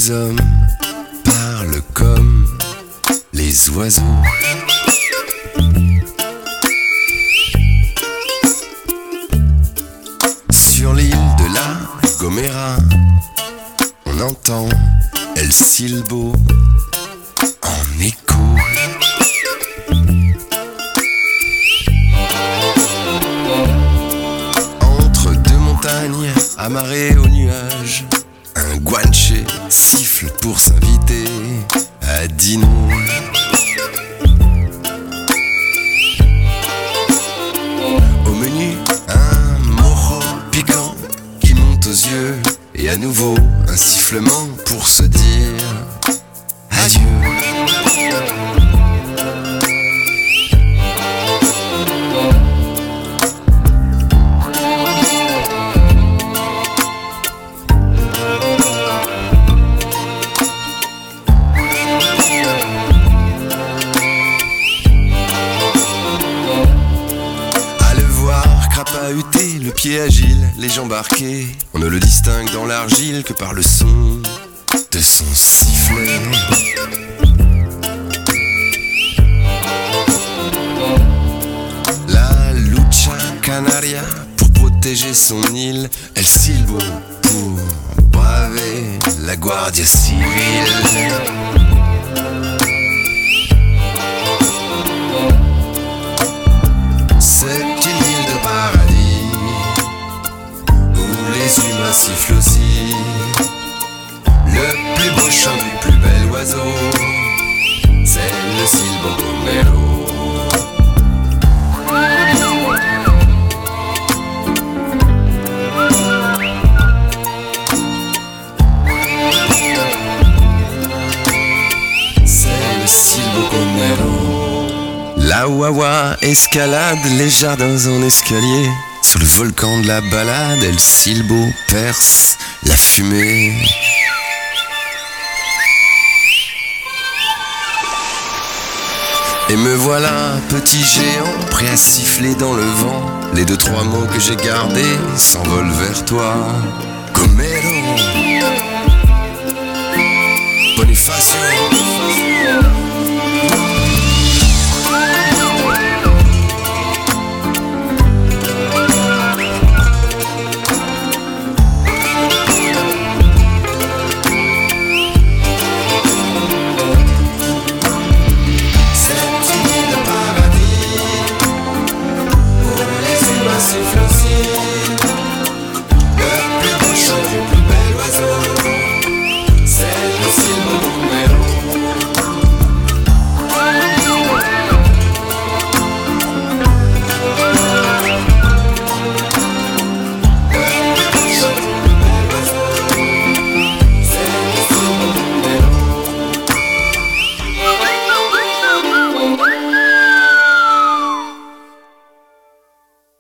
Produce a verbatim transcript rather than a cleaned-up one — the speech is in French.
les hommes parlent comme les oiseaux. Sur l'île de la Gomera, on entend El Silbo en écho. Entre deux montagnes amarrées aux nuages, un guanché siffle pour s'inviter à dîner. Au menu, un mojo piquant qui monte aux yeux, et à nouveau un sifflement pour se dire adieu. Crapahuté, le pied agile, les jambes arquées, on ne le distingue dans l'argile que par le son de son sifflet. La lucha canaria, pour protéger son île, El Silbo pour braver la Guardia Civile. C'est une île de paradis où les humains sifflent aussi. Le plus beau chant du plus bel oiseau, c'est le Silbo Gomero. C'est le Silbo Gomero. La Wawa escalade les jardins en escalier. Sous le volcan de la balade, El Silbo perce la fumée. Et me voilà, petit géant, prêt à siffler dans le vent. Les deux trois mots que j'ai gardés s'envolent vers toi. Gomero, Bonifacio.